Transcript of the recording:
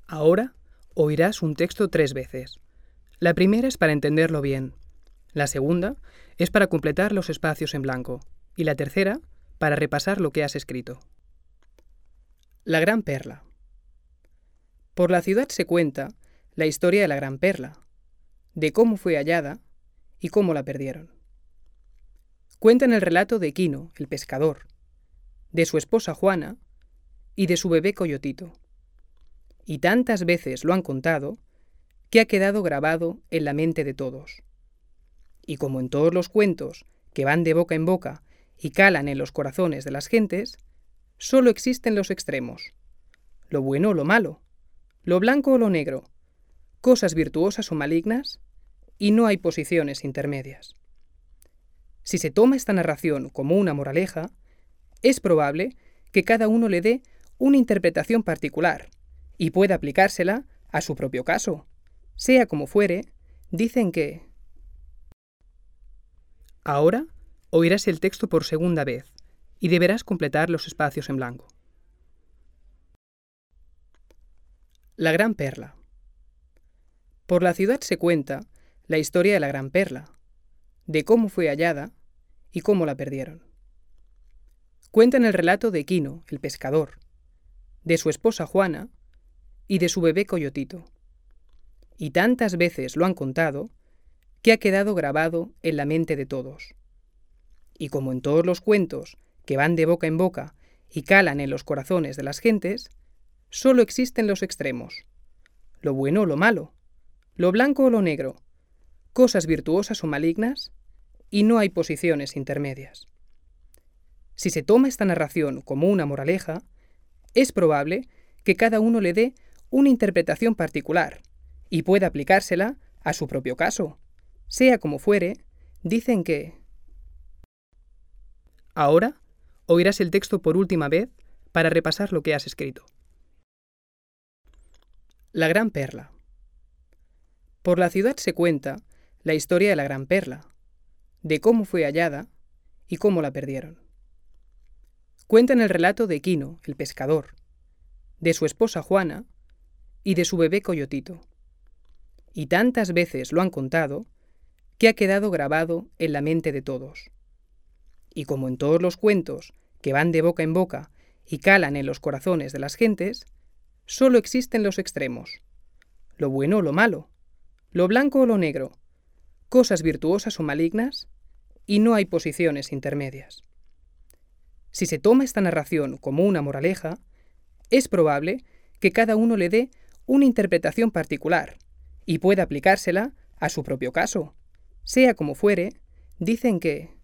Ahora oirás un texto 3 veces. La primera es para entenderlo bien, la segunda es para completar los espacios en blanco y la tercera para repasar lo que has escrito. La Gran Perla. Por la ciudad se cuenta la historia de la Gran Perla, de cómo fue hallada y cómo la perdieron. Cuentan el relato de Quino, el pescador, de su esposa Juana y de su bebé Coyotito. Y tantas veces lo han contado que ha quedado grabado en la mente de todos. Y como en todos los cuentos que van de boca en boca y calan en los corazones de las gentes, solo existen los extremos, lo bueno o lo malo, lo blanco o lo negro, cosas virtuosas o malignas, y no hay posiciones intermedias. Si se toma esta narración como una moraleja, es probable que cada uno le dé una interpretación particular y pueda aplicársela a su propio caso. Sea como fuere, dicen que... Ahora oirás el texto por segunda vez y deberás completar los espacios en blanco. La Gran Perla. Por la ciudad se cuenta la historia de la Gran Perla, de cómo fue hallada y cómo la perdieron. Cuentan el relato de Quino, el pescador, de su esposa Juana y de su bebé Coyotito. Y tantas veces lo han contado que ha quedado grabado en la mente de todos. Y como en todos los cuentos que van de boca en boca y calan en los corazones de las gentes, solo existen los extremos, lo bueno o lo malo, lo blanco o lo negro, cosas virtuosas o malignas, y no hay posiciones intermedias. Si se toma esta narración como una moraleja, es probable que cada uno le dé una interpretación particular y pueda aplicársela a su propio caso. Sea como fuere, dicen que... Ahora oirás el texto por última vez para repasar lo que has escrito. La Gran Perla. Por la ciudad se cuenta la historia de la Gran Perla, de cómo fue hallada y cómo la perdieron. Cuentan el relato de Quino, el pescador, de su esposa Juana y de su bebé Coyotito. Y tantas veces lo han contado que ha quedado grabado en la mente de todos. Y como en todos los cuentos que van de boca en boca y calan en los corazones de las gentes, solo existen los extremos, lo bueno o lo malo, lo blanco o lo negro, cosas virtuosas o malignas, y no hay posiciones intermedias. Si se toma esta narración como una moraleja, es probable que cada uno le dé una interpretación particular y pueda aplicársela a su propio caso. Sea como fuere, dicen que...